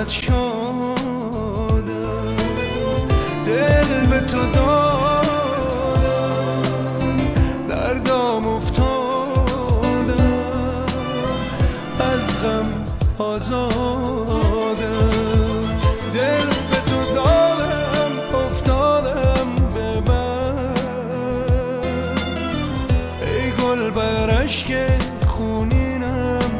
یادت شدم، دل به تو دادم، دردام افتادم، از غم آزادم، دل به تو دادم، افتادم به من، ای گل بر اشک خونینم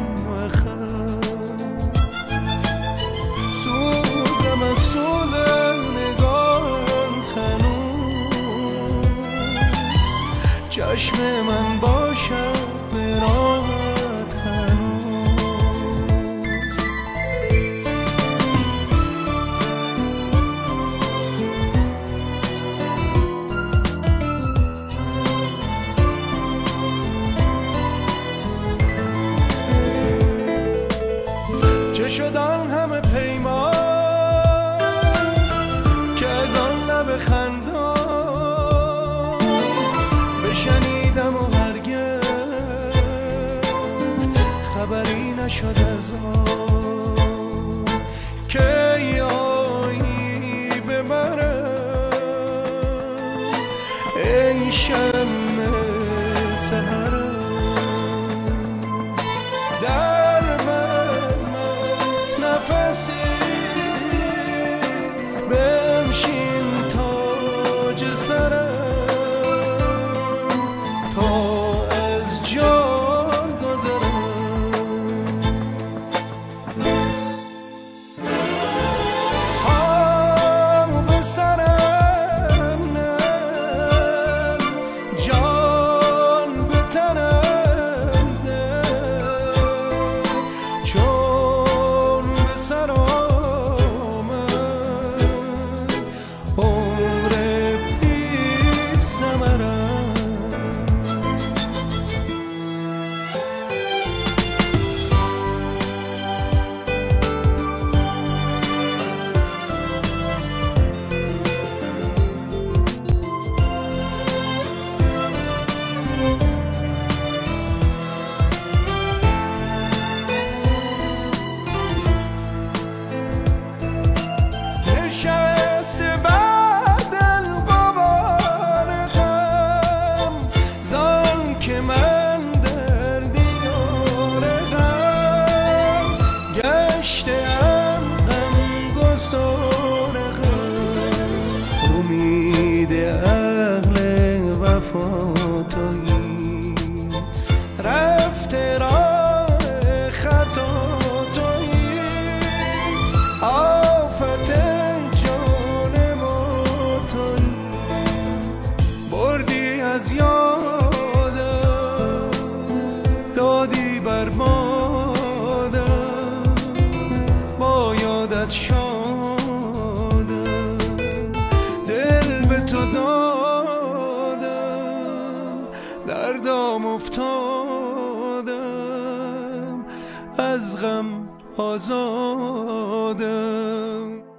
سوزم از سوز نگاهت هنوز، چشم من باشد به راهت هنوز. چه شد آن همه پیمان که از آن لب خندان بشنیدم و هرگز خبری نشد از آن که یایی ببرم، ای شمع سحرم در بزم نفسی بنشین تاج سرم تا از جان گذرم، پامو به سرم نه جان به تنم ده، چون به سر آمد عمر بی ثمرم. نشسته بر دل غبار غم، زان که من در دیار غم گشتم، غمگسار غم، امید اهل وفا تویی، رفته راه خطا تویی، آفت از یادم دادی بر مادم، با یادت شدم، دل به تو دادم، دردام افتادم، از غم آزادم.